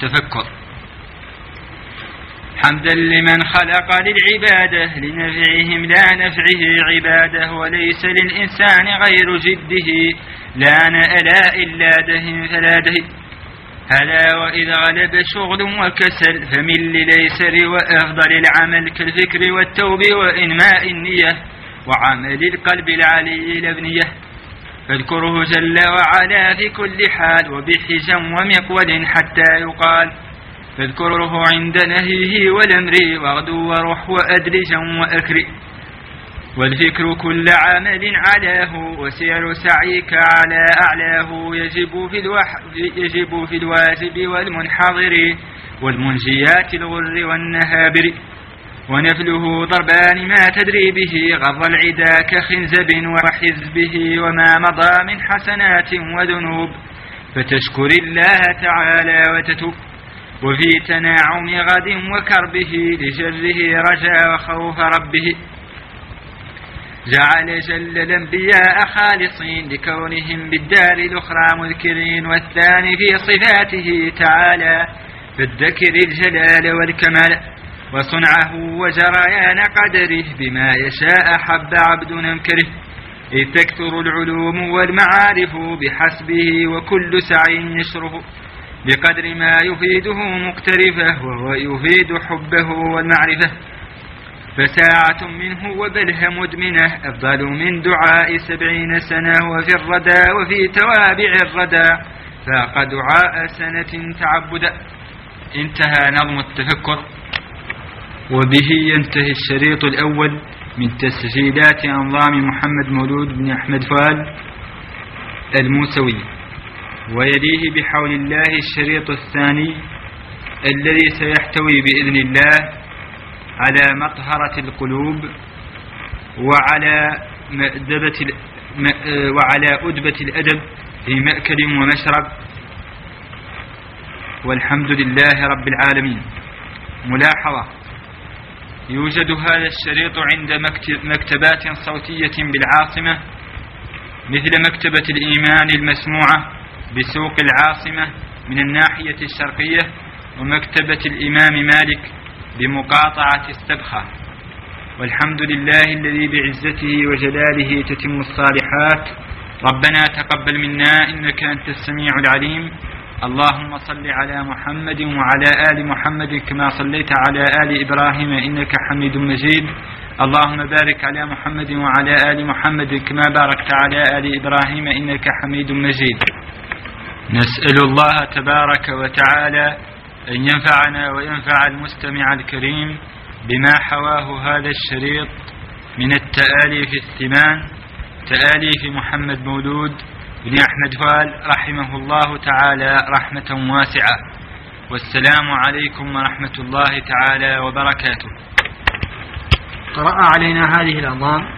التفكر. حمدا لمن خلق للعبادة لنفعهم لا نفعه عباده، وليس للإنسان غير جده لا نألا إلا دهم فلا دهي. هلا وإذا غلب شغل وكسل فمن لليسر وأفضل العمل كالفكر والتوب وإنماء النية وعمل القلب العلي الأبنية. فاذكره جل وعلا في كل حال وبحجا ومقول حتى يقال، فاذكره عند نهيه والأمر واغدو وروح وأدلجا وأكري. والفكر كل عمل علاه وسير سعيك على أعلاه، يجب في الواجب والمنحضر والمنجيات الغر والنهابر. ونفله ضربان ما تدري به غض العدا كخنزب وحزبه، وما مضى من حسنات وذنوب فتشكر الله تعالى وتتوب. وفي تناعم غد وكربه لجره رجا وخوف ربه. جعل جل الأنبياء خالصين لكونهم بالدار الأخرى مذكرين، والثاني في صفاته تعالى بالذكر الجلال والكمال، وصنعه وجريان قدره بما يشاء حب عبد نمكره. إذ تكثر العلوم والمعارف بحسبه وكل سعي يشره، بقدر ما يفيده مقترفه وهو يفيد حبه والمعرفة. فساعة منه وبلها مدمنة أفضل من دعاء 70 سنة، وفي الردى وفي توابع الردى فاق دعاء سنة تعبدا. انتهى نظم التفكر، وبه ينتهي الشريط الأول من تسجيلات أنظام محمد مولود بن أحمد فؤاد الموسوي، ويليه بحول الله الشريط الثاني الذي سيحتوي بإذن الله على مطهرة القلوب وعلى أدبة الأدب في مأكل ومشرب، والحمد لله رب العالمين. ملاحظة: يوجد هذا الشريط عند مكتبات صوتية بالعاصمة، مثل مكتبة الإيمان المسموعة بسوق العاصمة من الناحية الشرقية، ومكتبة الإمام مالك بمقاطعة استبخة. والحمد لله الذي بعزته وجلاله تتم الصالحات. ربنا تقبل منا إنك أنت السميع العليم. اللهم صل على محمد وعلى آل محمد كما صليت على آل إبراهيم إنك حميد مجيد. اللهم بارك على محمد وعلى آل محمد كما باركت على آل إبراهيم إنك حميد مجيد. نسأل الله تبارك وتعالى أن ينفعنا وينفع المستمع الكريم بما حواه هذا الشريط من التآليف الثمان، تآليف محمد مولود بن أحمد فؤاد رحمه الله تعالى رحمة واسعة. والسلام عليكم ورحمة الله تعالى وبركاته. قرأ علينا هذه الأنظام